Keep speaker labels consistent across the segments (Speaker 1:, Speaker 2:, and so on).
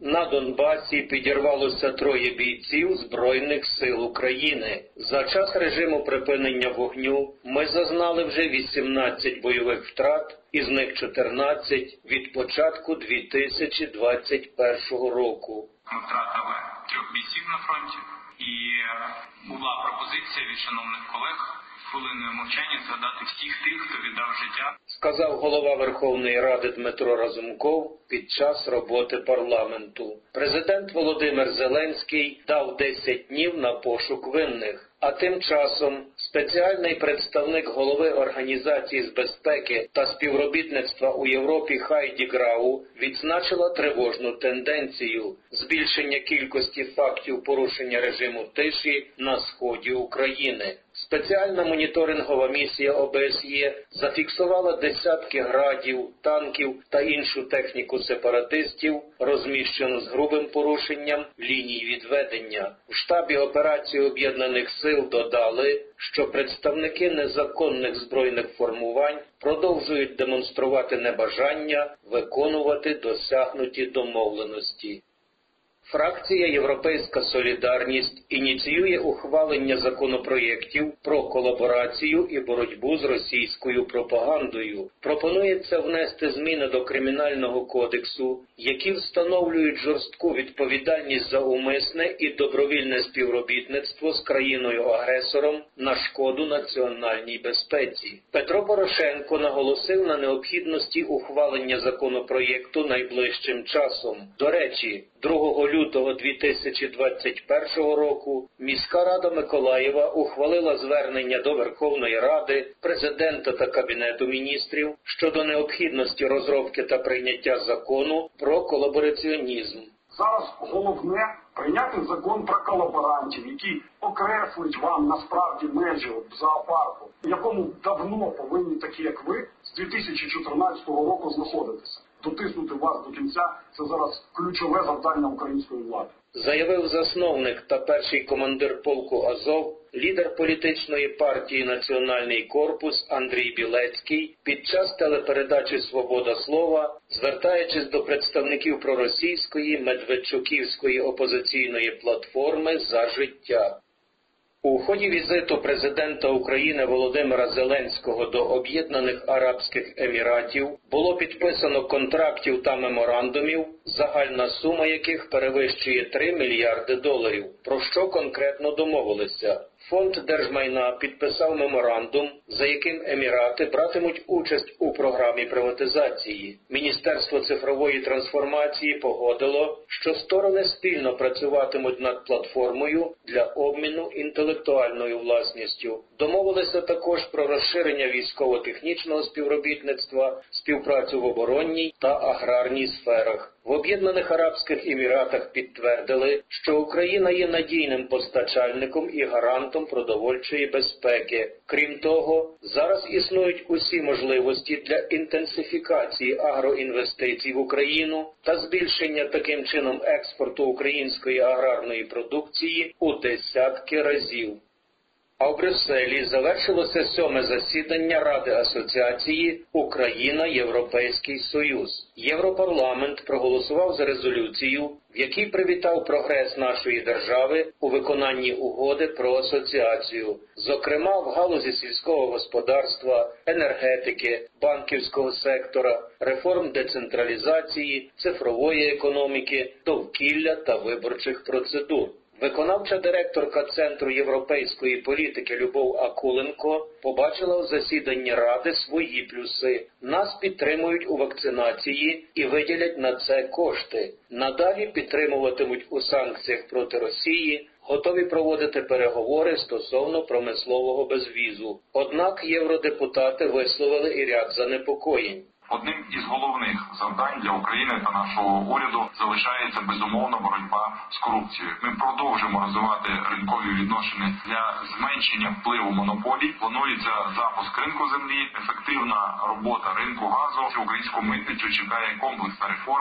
Speaker 1: На Донбасі підірвалося 3 бійців Збройних сил України. За час режиму припинення вогню ми зазнали вже 18 бойових втрат, із них 14 від початку 2021 року.
Speaker 2: Ми втратили 3 бійців на фронті і була пропозиція від шановних колег хвилиною мовчання згадати всіх тих, хто віддав життя,
Speaker 1: сказав голова Верховної Ради Дмитро Разумков під час роботи парламенту. Президент Володимир Зеленський дав 10 днів на пошук винних. А тим часом спеціальний представник голови Організації з безпеки та співробітництва у Європі Хайді Грау відзначила тривожну тенденцію – збільшення кількості фактів порушення режиму тиші на сході України. Спеціальна моніторингова місія ОБСЄ зафіксувала десятки градів, танків та іншу техніку сепаратистів, розміщену з грубим порушенням ліній відведення. В штабі операції Об'єднаних Сил додали, що представники незаконних збройних формувань продовжують демонструвати небажання виконувати досягнуті домовленості. Фракція «Європейська солідарність» ініціює ухвалення законопроєктів про колаборацію і боротьбу з російською пропагандою. Пропонується внести зміни до Кримінального кодексу, які встановлюють жорстку відповідальність за умисне і добровільне співробітництво з країною-агресором на шкоду національній безпеці. Петро Порошенко наголосив на необхідності ухвалення законопроєкту найближчим часом. До речі, 2 лютого 2021 року міська рада Миколаєва ухвалила звернення до Верховної Ради, Президента та Кабінету міністрів щодо необхідності розробки та прийняття закону про колабораціонізм.
Speaker 3: Зараз головне прийняти закон про колаборантів, який окреслить вам насправді межі зоопарку, в якому давно повинні такі, як ви, з 2014 року знаходитися. Дотиснути вас до кінця – це зараз ключове завдання української влади.
Speaker 1: Заявив засновник та перший командир полку «Азов», лідер політичної партії «Національний корпус» Андрій Білецький під час телепередачі «Свобода слова», звертаючись до представників проросійської Медведчуківської опозиційної платформи «За життя». У ході візиту президента України Володимира Зеленського до Об'єднаних Арабських Еміратів було підписано контрактів та меморандумів, загальна сума яких перевищує $3 мільярди. Про що конкретно домовилися? Фонд держмайна підписав меморандум, за яким Емірати братимуть участь у програмі приватизації. Міністерство цифрової трансформації погодило, що сторони спільно працюватимуть над платформою для обміну інтелектуальною власністю. Домовилися також про розширення військово-технічного співробітництва, співпрацю в оборонній та аграрній сферах. В Об'єднаних Арабських Еміратах підтвердили, що Україна є надійним постачальником і гарантом продовольчої безпеки. Крім того, зараз існують усі можливості для інтенсифікації агроінвестицій в Україну та збільшення таким чином експорту української аграрної продукції у десятки разів. А в Брюсселі завершилося 7-ме засідання Ради асоціації «Україна-Європейський Союз». Європарламент проголосував за резолюцію, в якій привітав прогрес нашої держави у виконанні угоди про асоціацію, зокрема в галузі сільського господарства, енергетики, банківського сектора, реформ децентралізації, цифрової економіки, довкілля та виборчих процедур. Виконавча директорка Центру європейської політики Любов Акуленко побачила у засіданні Ради свої плюси. Нас підтримують у вакцинації і виділять на це кошти. Надалі підтримуватимуть у санкціях проти Росії, готові проводити переговори стосовно промислового безвізу. Однак євродепутати висловили і ряд занепокоєнь.
Speaker 4: Одним із головних завдань для України та нашого уряду залишається безумовно боротьба з корупцією. Ми продовжимо розвивати ринкові відносини для зменшення впливу монополій. Планується запуск ринку землі, ефективна робота ринку газу. Українську митницю чекає комплексна реформа.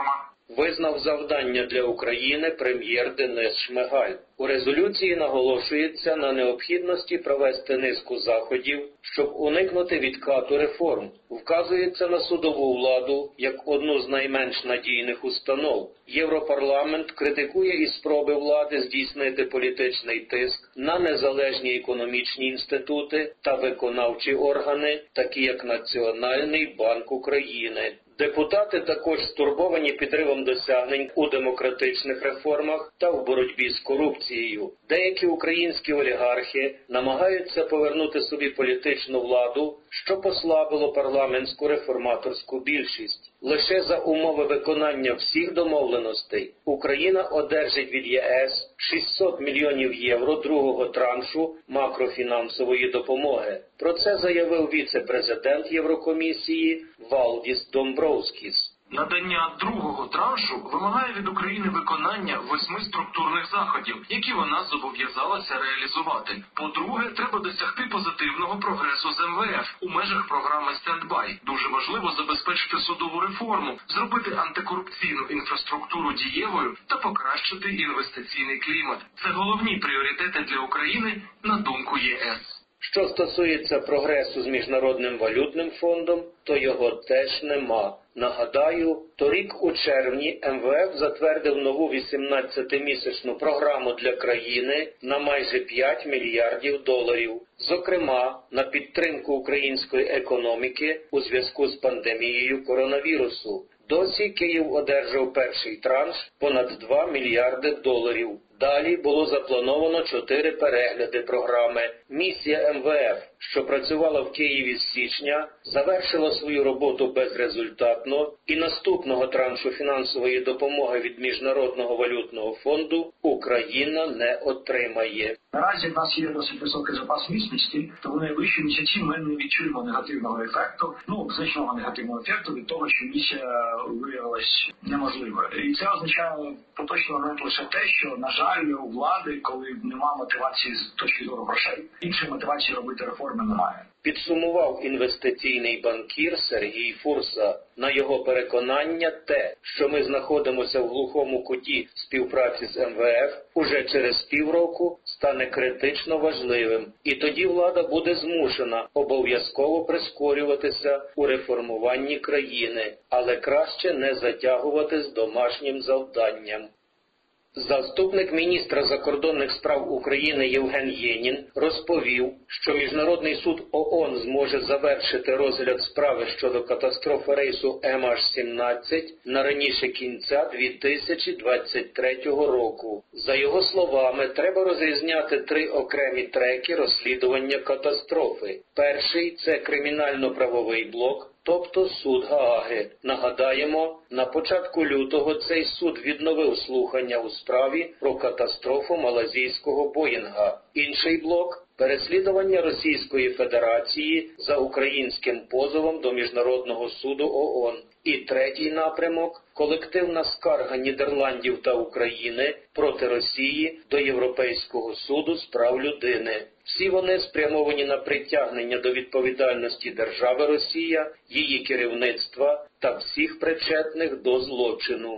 Speaker 1: визнав завдання для України прем'єр Денис Шмигаль. У резолюції наголошується на необхідності провести низку заходів, щоб уникнути відкату реформ. Вказується на судову владу як одну з найменш надійних установ. Європарламент критикує і спроби влади здійснити політичний тиск на незалежні економічні інститути та виконавчі органи, такі як Національний банк України. Депутати також стурбовані підривом досягнень у демократичних реформах та в боротьбі з корупцією. Деякі українські олігархи намагаються повернути собі політичну владу, що послабило парламентську реформаторську більшість. Лише за умови виконання всіх домовленостей Україна одержить від ЄС 600 мільйонів євро другого траншу макрофінансової допомоги. Про це заявив віце-президент Єврокомісії Валдіс Домбровскіс.
Speaker 5: Надання другого траншу вимагає від України виконання 8 структурних заходів, які вона зобов'язалася реалізувати. По-друге, треба досягти позитивного прогресу з МВФ у межах програми «Стендбай». Дуже важливо забезпечити судову реформу, зробити антикорупційну інфраструктуру дієвою та покращити інвестиційний клімат. Це головні пріоритети для України, на думку ЄС.
Speaker 1: Що стосується прогресу з Міжнародним валютним фондом, то його теж нема. Нагадаю, торік у червні МВФ затвердив нову 18-місячну програму для країни на майже 5 мільярдів доларів. Зокрема, на підтримку української економіки у зв'язку з пандемією коронавірусу. Досі Київ одержав перший транш понад 2 мільярди доларів. Далі було заплановано 4 перегляди програми. Місія МВФ, що працювала в Києві з січня, завершила свою роботу безрезультатно, і наступного траншу фінансової допомоги від Міжнародного валютного фонду Україна не отримає.
Speaker 3: Наразі в нас є досить високий запас міцності, тому найближчі місяці ми не відчуємо негативного ефекту, значного негативного ефекту від того, що місія виявилась неможливою. І це означає в поточний момент лише те, що, на жаль, у влади, коли немає мотивації з точки зору грошей, іншої мотивації робити реформи немає.
Speaker 1: Підсумував інвестиційний банкір Сергій Фурса. На його переконання, те, що ми знаходимося в глухому куті співпраці з МВФ, уже через півроку стане критично важливим. І тоді влада буде змушена обов'язково прискорюватися у реформуванні країни, але краще не затягувати з домашнім завданням. Заступник міністра закордонних справ України Євген Єнін розповів, що Міжнародний суд ООН зможе завершити розгляд справи щодо катастрофи рейсу MH17 на раніше кінця 2023 року. За його словами, треба розрізняти 3 окремі треки розслідування катастрофи. Перший – це кримінально-правовий блок, тобто суд Гааги. Нагадаємо, на початку лютого цей суд відновив слухання у справі про катастрофу малазійського Боїнга. Інший блок – переслідування Російської Федерації за українським позовом до Міжнародного суду ООН. І третій напрямок – колективна скарга Нідерландів та України проти Росії до Європейського суду з прав людини. Всі вони спрямовані на притягнення до відповідальності держави Росія, її керівництва та всіх причетних до злочину.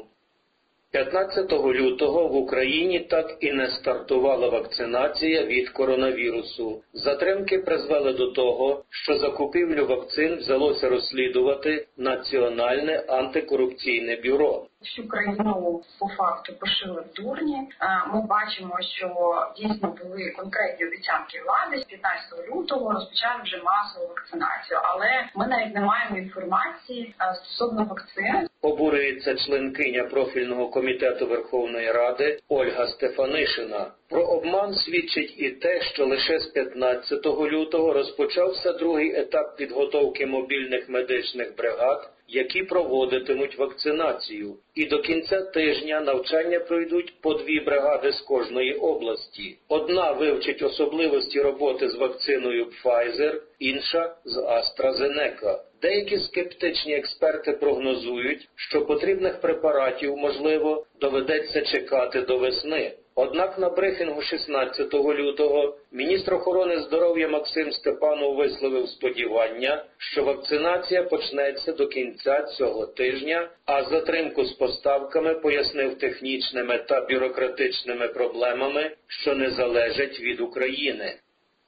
Speaker 1: 15 лютого в Україні так і не стартувала вакцинація від коронавірусу. Затримки призвели до того, що закупівлю вакцин взялося розслідувати Національне антикорупційне бюро.
Speaker 6: Всю країну по факту пошили в дурні. Ми бачимо, що дійсно були конкретні обіцянки влади. З 15 лютого розпочали вже масову вакцинацію, але ми навіть не маємо інформації стосовно вакцин.
Speaker 1: Обурюється членкиня профільного комітету Верховної Ради Ольга Стефанишина. Про обман свідчить і те, що лише з 15 лютого розпочався другий етап підготовки мобільних медичних бригад, які проводитимуть вакцинацію. І до кінця тижня навчання пройдуть по 2 бригади з кожної області. Одна вивчить особливості роботи з вакциною Pfizer, інша з AstraZeneca. Деякі скептичні експерти прогнозують, що потрібних препаратів, можливо, доведеться чекати до весни. Однак на брифінгу 16 лютого міністр охорони здоров'я Максим Степанов висловив сподівання, що вакцинація почнеться до кінця цього тижня, а затримку з поставками пояснив технічними та бюрократичними проблемами, що не залежать від України.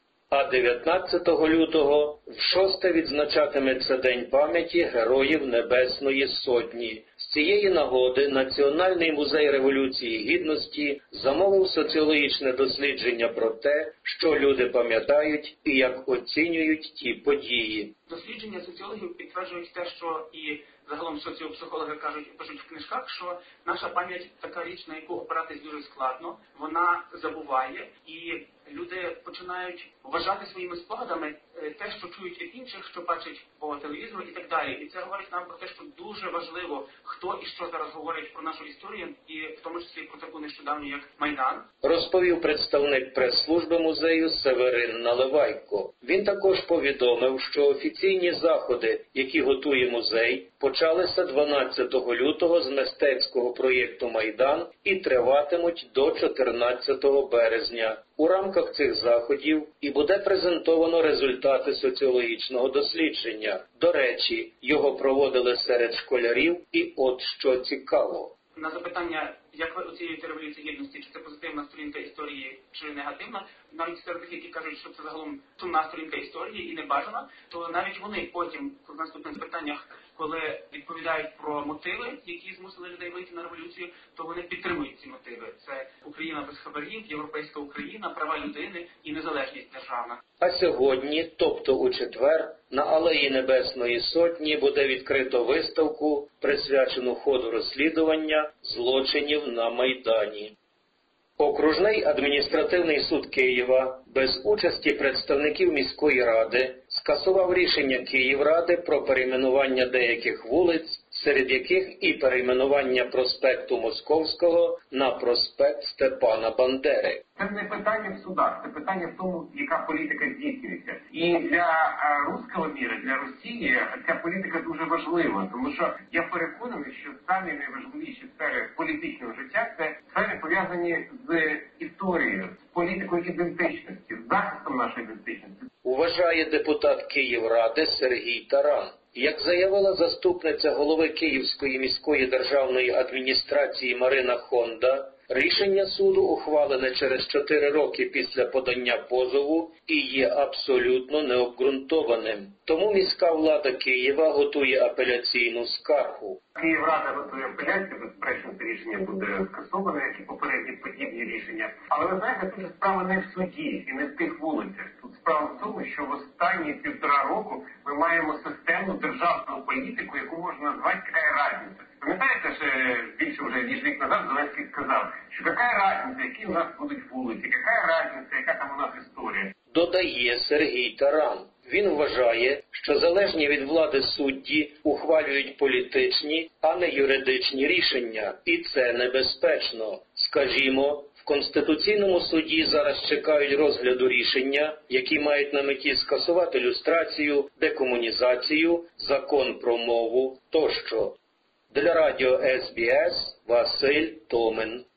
Speaker 1: А 19 лютого вшосте відзначатиметься День пам'яті Героїв Небесної Сотні. З цієї нагоди Національний музей Революції Гідності замовив соціологічне дослідження про те, що люди пам'ятають і як оцінюють ті події.
Speaker 7: Дослідження соціологів підтверджують те, що і загалом соціопсихологи пишуть в книжках, що наша пам'ять така річ, на яку опиратись дуже складно, вона забуває, і люди починають вважати своїми спогадами те, що чують від інших, що бачать по телевізору і так далі. І це говорить нам про те, що дуже важливо, хто і що зараз говорить про нашу історію, і в тому числі про таку нещодавню, як Майдан.
Speaker 1: Розповів представник прес-служби музею Северин Наливайко. Він також повідомив, що офіційні заходи, які готує музей, почалися 12 лютого з мистецького проєкту «Майдан» і триватимуть до 14 березня. У рамках цих заходів і буде презентовано результати соціологічного дослідження. До речі, його проводили серед школярів, і от що цікаво.
Speaker 7: На запитання, як ви оцінюєте Революцію Гідності, чи це позитивна сторінка історії, чи негативна, навіть серед тих, які кажуть, що це загалом сумна сторінка історії і небажана, то навіть вони потім, в наступних запитаннях, коли відповідають про мотиви, які змусили людей вийти на революцію, то вони підтримують ці мотиви. Це Україна без хабарів, європейська Україна, права людини і незалежність державна.
Speaker 1: А сьогодні, тобто у четвер, на Алеї Небесної Сотні буде відкрито виставку, присвячену ходу розслідування злочинів на Майдані. Окружний адміністративний суд Києва без участі представників міської ради скасував рішення Київради про перейменування деяких вулиць, серед яких і перейменування проспекту Московського на проспект Степана Бандери.
Speaker 8: Це не питання в судах, це питання в тому, яка політика здійснюється. І для руського міра, для Росії ця політика дуже важлива, тому що я переконаний, що самі найважливіші сфери політичного життя – це сфери пов'язані з історією, з політикою ідентичності, з захистом нашої ідентичності.
Speaker 1: Вважає депутат Київради Сергій Таран. Як заявила заступниця голови Київської міської державної адміністрації Марина Хонда, рішення суду ухвалене через 4 роки після подання позову і є абсолютно необґрунтованим. Тому міська влада Києва готує апеляційну скаргу.
Speaker 8: Київрада готує апеляцію, безперечно, це рішення буде скасоване, як і попередні подібні рішення. Але ви знаєте, тут справа не в суді і не в тих вулицях. Тут справа в тому, що в останні 1,5 року ми маємо системну державну політику, яку можна назвати «яка разниця». Пам'ятаєте, що більше вже ніж рік назад Зеленський сказав, що яка разниця, які у нас будуть вулиці, яка разниця, яка там у нас історія.
Speaker 1: Додає Сергій Таран. Він вважає, що залежні від влади судді ухвалюють політичні, а не юридичні рішення. І це небезпечно. Скажімо, в Конституційному суді зараз чекають розгляду рішення, які мають на меті скасувати люстрацію, декомунізацію, закон про мову тощо. Для радіо СБС Василь Томин.